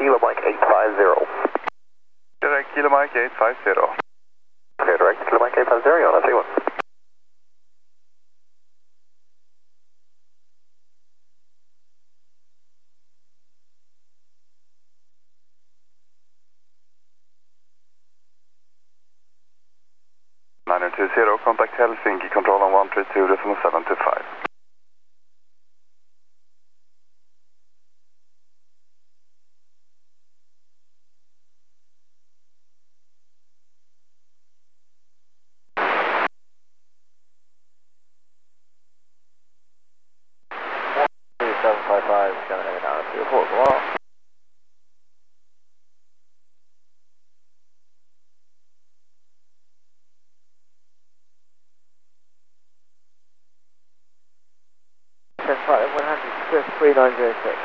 Kilo Mike 850. Direct Kilo Mike 850. Clear direct Kilo Mike 850, on a 31. Niner 20, contact Helsinki, control on 132.725. Flight 100, Swift 3906.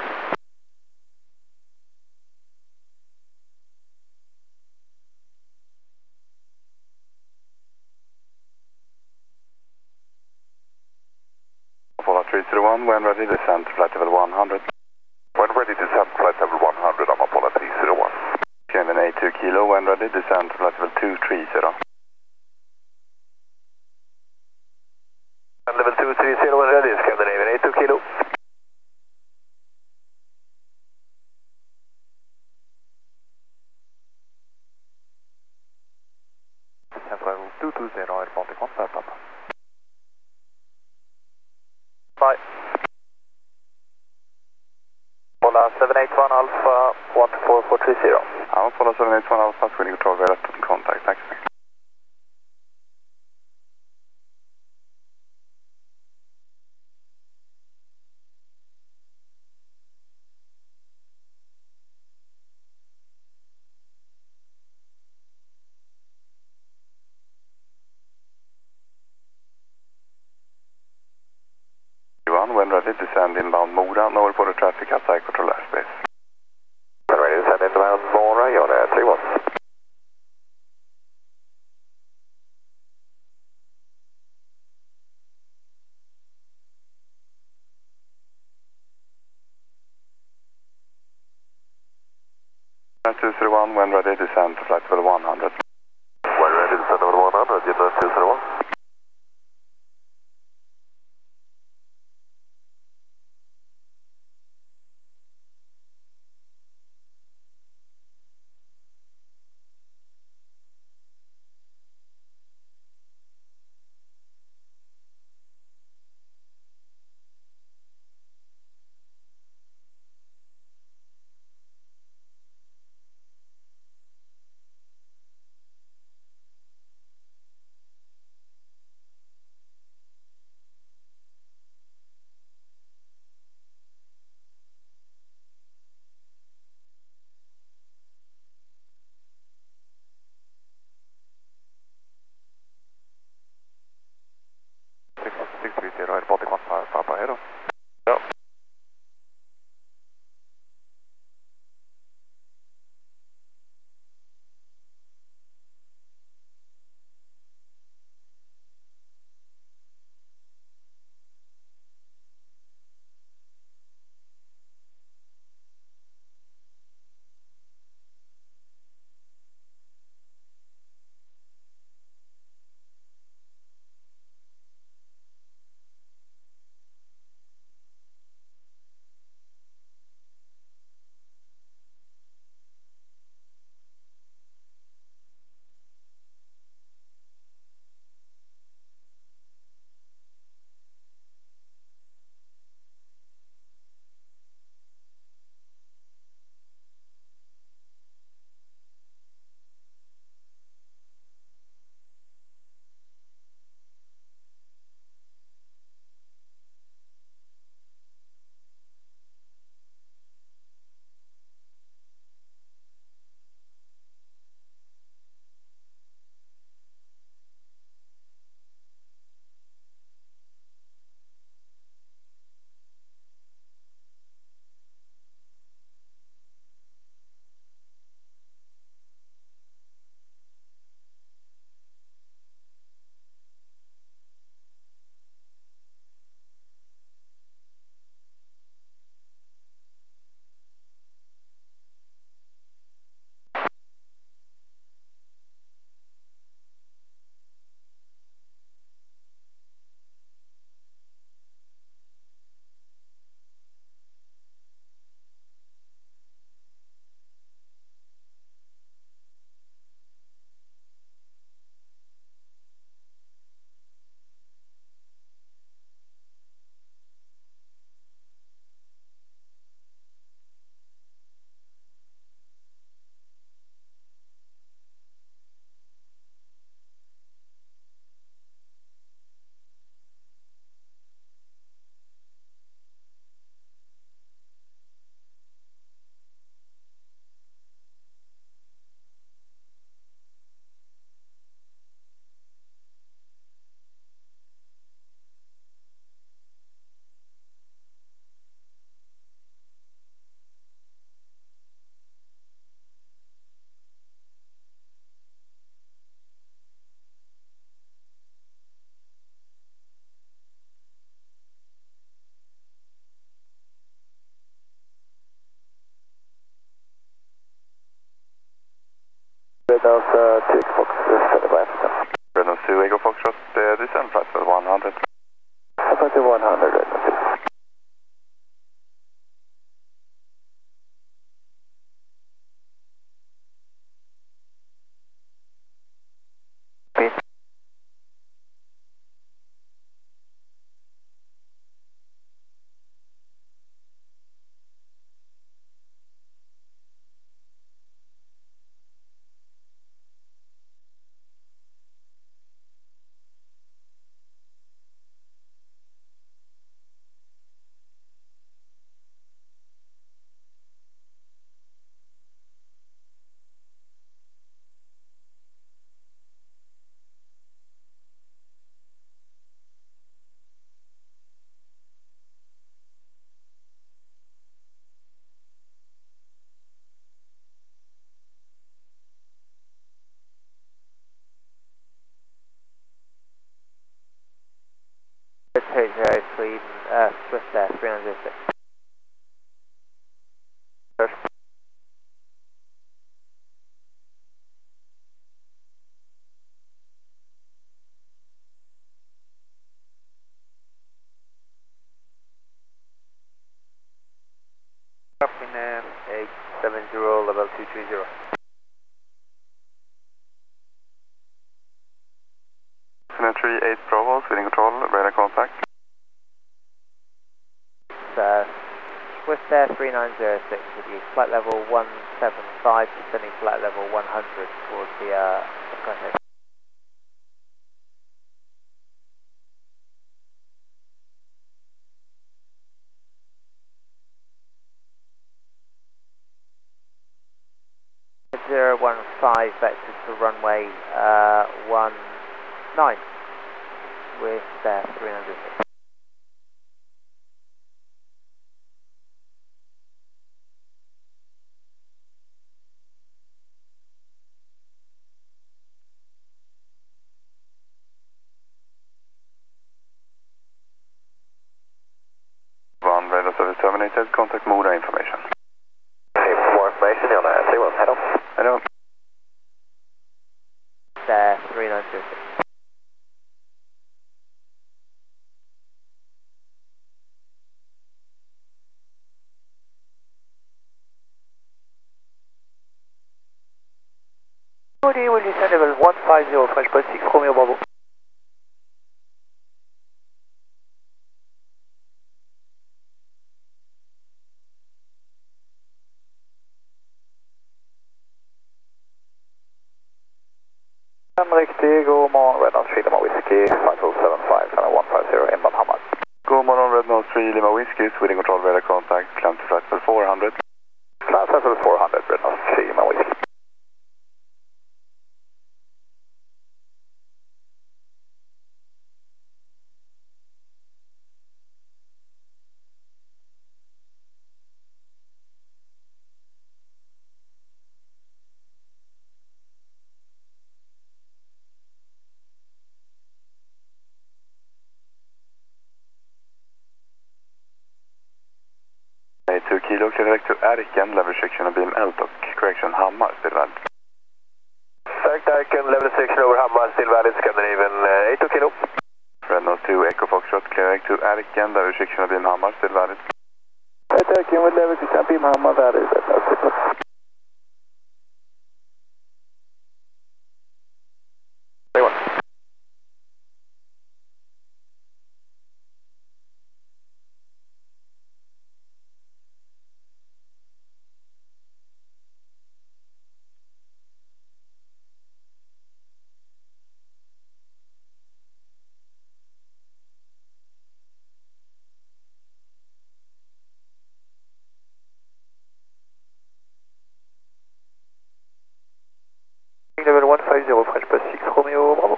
Apollo 301, when ready, descend to flight level 100. When ready, descend flight level 100 on Apollo 301. Kevin A2 Kilo, when ready, descend to flight level 230. And level 230 when ready, Scandinavian A2 Kilo. Level 220, Baltic 1, start up. Bye. Apollo 781 Alpha 14430. Ja, Apollo 781 Alpha, Swedish Control, vi har rätt till kontakt, tack så mycket. When ready, descend inbound Mora, no reported traffic outside control airspace. When ready, descend inbound Mora, you're on air 31. Unit 201, when ready, descend to flight level 100. When ready, descend level 100, Unit 201. Red Nose 2 Echo Fox, standing by Africa. Red Nose 2 Echo Foxtrot, descend flight level 100. Flight level 100, Red Nose 2. Zero Sweden, Swift Air 306. Copy NAM 870, level 230. Symmetry 8 Bravo, Sweden Control, radar contact. Swift Air 3906 with you, flight level 175, descending flight level 100 towards the contact. Zero 15 vector to runway 19 with 306. One radar service terminated, contact Mora information. Okay, for more information, you'll know. Say well, head on. Hello. 3906. Will descend level 150, French Post 6, Romeo Bravo. Riktig, god morgon, Red Nose 3 Lima Whiskey, 5075, channel 150, inbound Hammar. God morgon, Red Nose 3 Lima Whiskey, Sweden Control, radar contact, climb to flight level 400. Climb to flight level 400, Red Nose 3 Lima Whiskey. Hey, 2 kilo, clear direct to Erken, level restriction of beam L och correction Hammar, still valid. Direct Erken, level restriction over Hammar, still valid, Scandinavian 82 kilo. Red Nose 2 Echo Foxtrot, clear direct to Erken, level restriction of beam Hammar, still valid. Direct Erken with level restriction of beam Hammar, valid, Red Nose 2. Say what? Level 150, French Post 6, Romeo Bravo.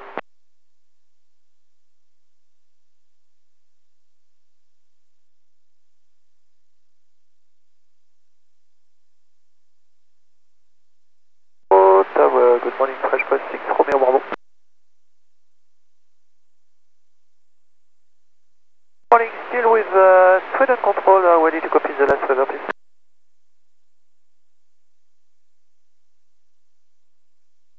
Tower, good morning, French Post 6, Romeo Bravo. Morning, still with Sweden Control, ready to copy the last weather, please.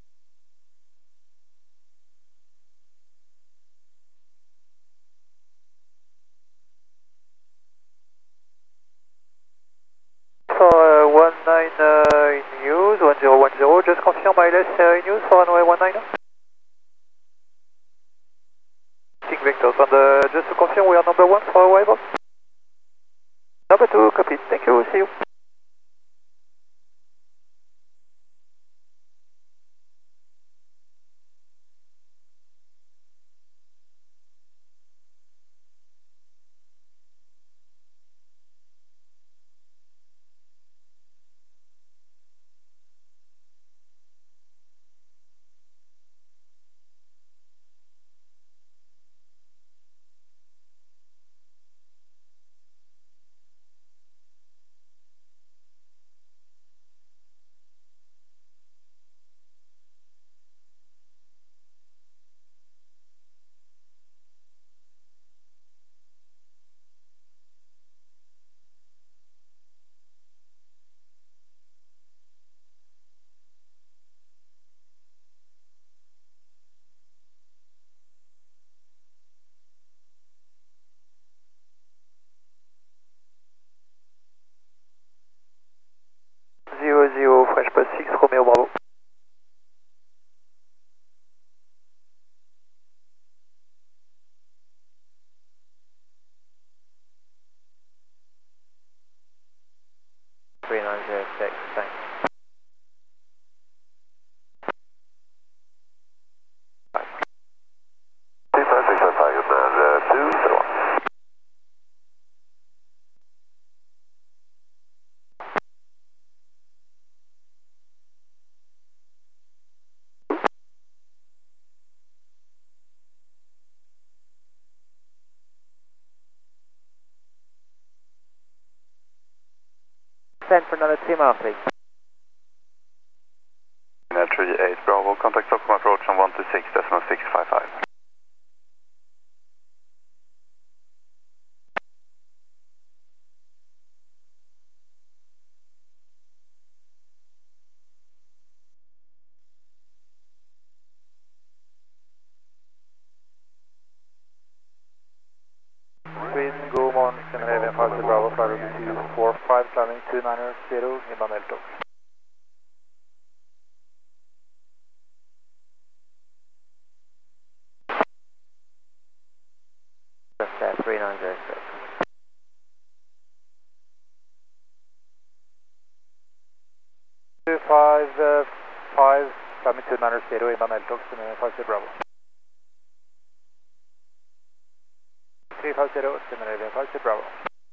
ILS news for runway 19. King Vectors, and just to confirm, we are number 1 for arrival. Number 2, copy. Thank you, see you. French Post 6, Romeo Bravo. Thanks. 10 for another 2 mile, please. 38 Bravo, contact Stockholm approach on 126.655. Sweden, go on Scandinavian 5 Bravo, flight level 245, landing 290, inbound Eltok. Just 3906. 255, landing 290, inbound Eltok, Scandinavian 5 Bravo. 350, Scandinavian 5 Bravo.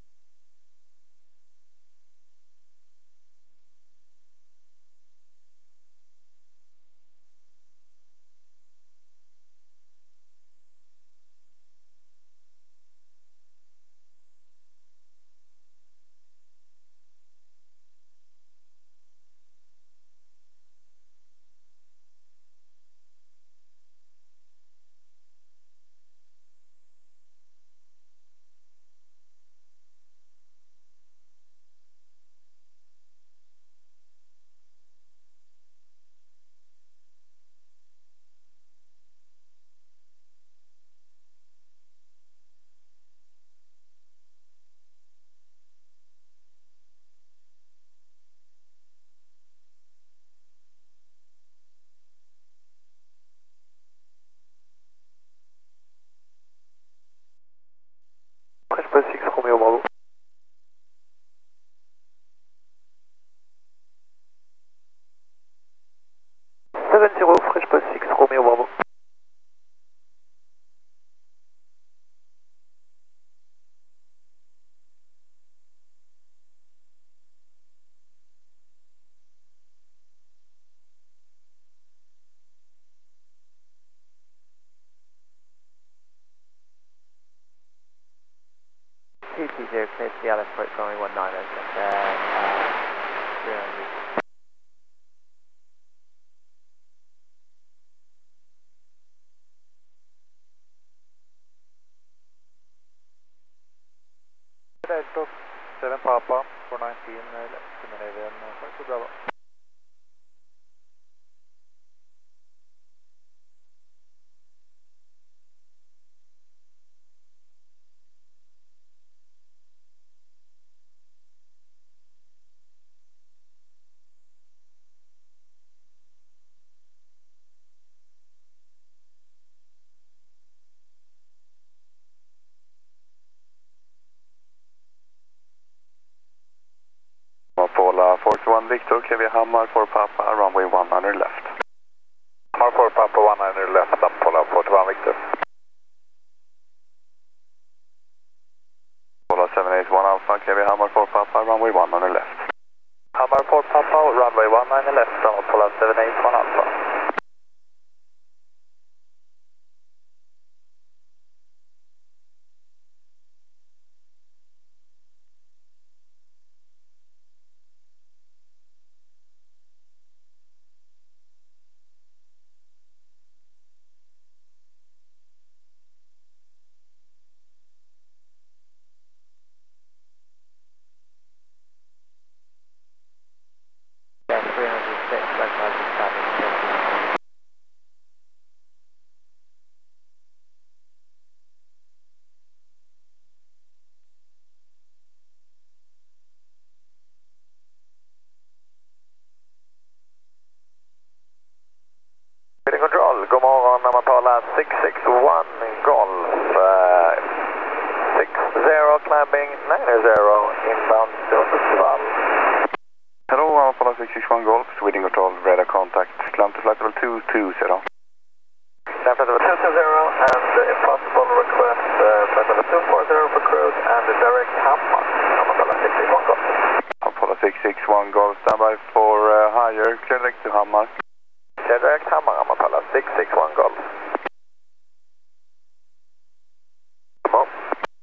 French Post 6, Romeo Bravo. 70, French Post 6, Romeo Bravo. TT0, clear to the Alice approach runway 19, and 300. Eltok, 7 Papa, 419, Scandinavian 5 Bravo. Pola 41 Victor, KV Hammar for Papa, runway 19 left. Hammar for Papa 19 left, Pola 41 Victor. Pola 781 Alpha, KV Hammar for Papa, runway 19 left. Hammar for Papa, runway 19 left, Pola 781 Alpha. Yeah, 306, localizing traffic. Speeding control, god morgon Amapala 661 Golf 60 climbing 90 inbound to Sundsvall. Hello, Alpha 661 Golf, Sweden Control, radar contact, climb to flight level 220. Climb to level 220 and if possible request flight level 240 for cruise and direct Hammar, Amapala 661 Golf. Apollo 661 Golf, standby for higher, clear direct to Hammar. Clear direct Hammar, Amapala 661 Golf. Come on.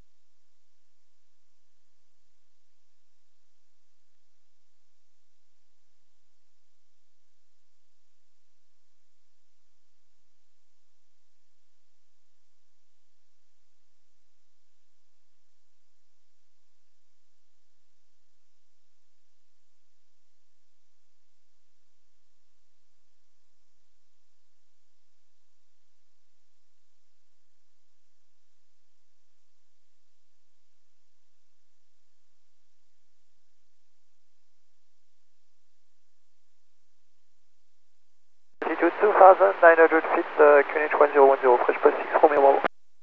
Altitude 2,900 feet, QNH 1010, French Press 6 Romeo Bravo.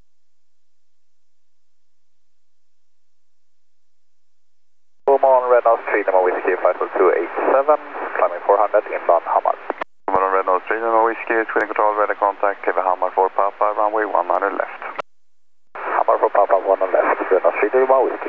Oman, Red Nose 3, Lima Whiskey, flight level 287, climbing 400, inbound Hammar. Oman, Red Nose 3, Lima Whiskey, Sweden Control, radar contact, KV Hammar for Papa, runway 19 left. Hammar for Papa 1 left, Red Nose 3, Lima Whiskey.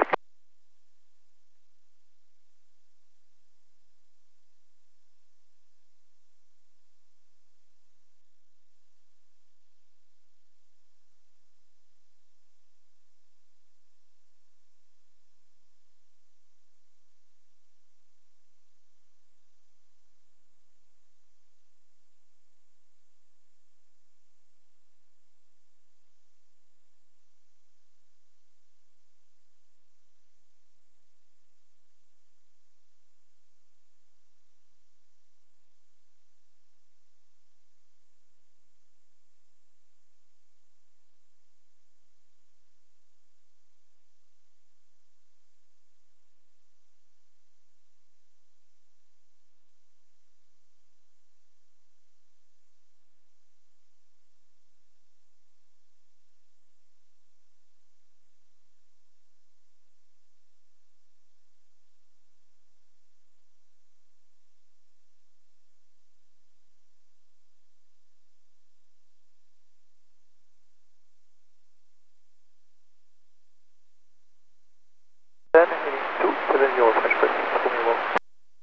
Then heading 270, French Press 6 Romeo Bravo.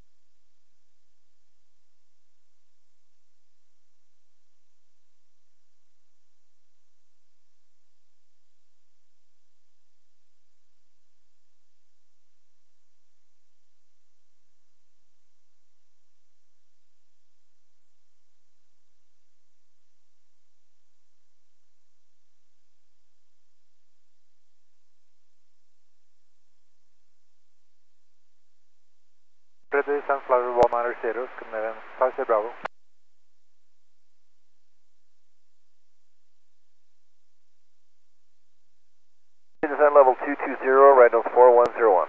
Ready, Sunflower 190, Scandinavian 5 Bravo. Descent level 220, right nose 4101.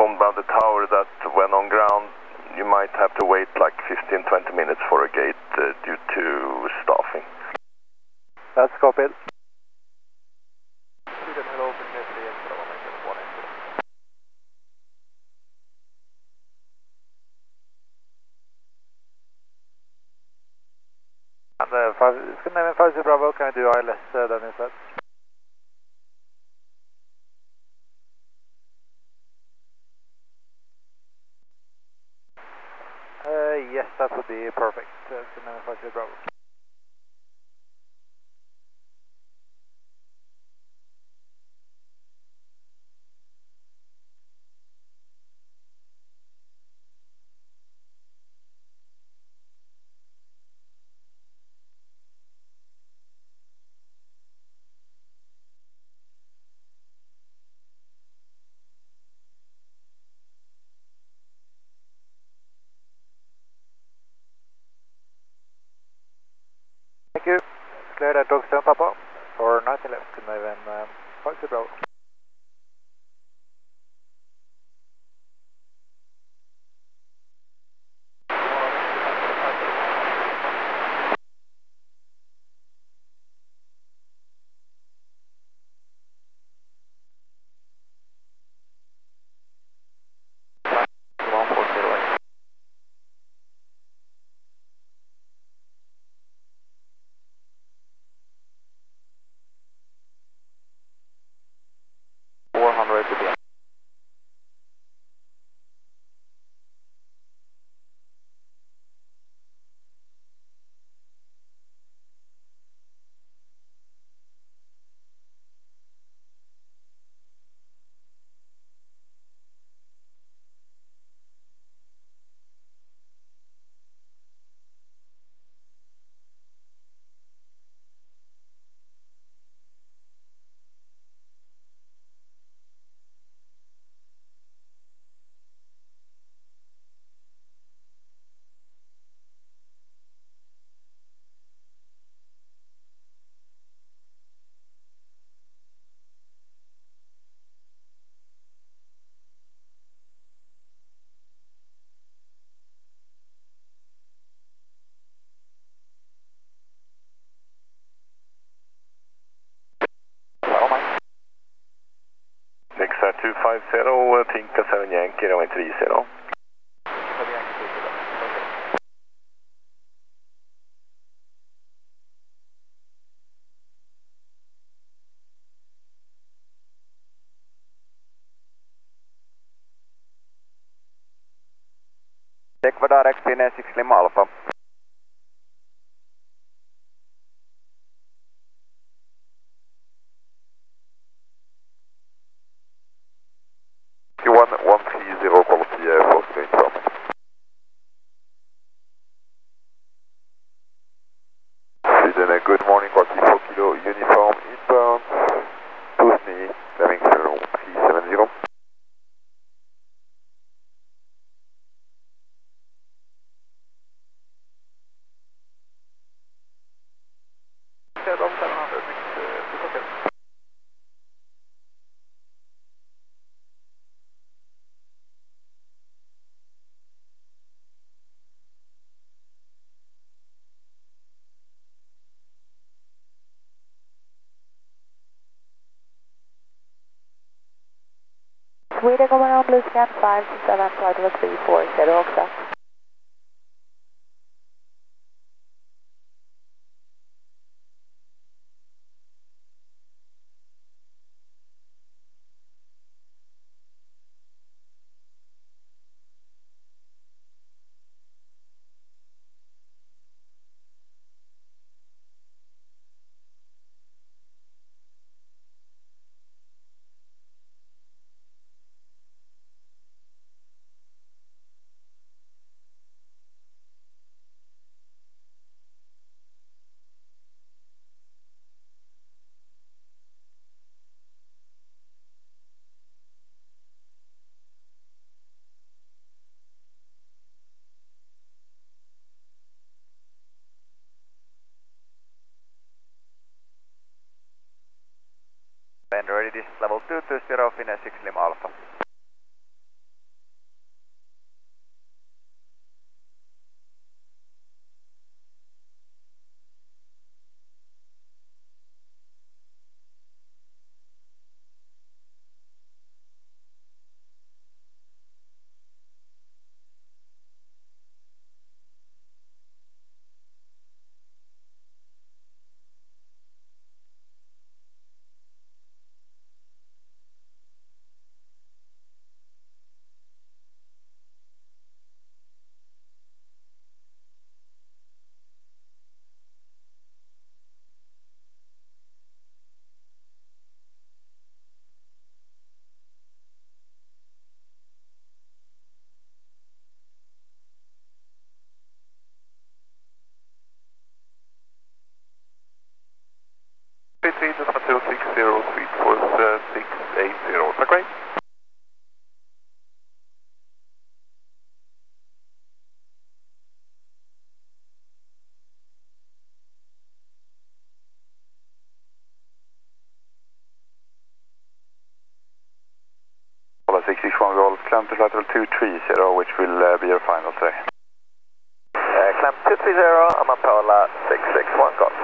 informed by the tower that when on ground you might have to wait like 15-20 minutes for a gate due to staffing. That's copied. And Scandinavian 50 Bravo, can you do ILS then instead? Yes, that would be perfect. Scandinavian 50 Bravo. Thank you. Clear that Drogstone Papa for 19 left, Scandinavian 50 Bravo. Nexar 250, Tinka 7 Yankee, runway 30. Ecuador XPN 6 Lima Alpha. Q130 quality first range from. Sweden, good morning, quality 4 kilo uniform inbound. Tusni, climbing 370. Sweden, kommer on Blue Scan 527, flight over 340 också. And ready, this level 220, Finnair 6 Lima Alpha. flight level 230, which will be your final today. Climb 230, I'm on Paola 661, got.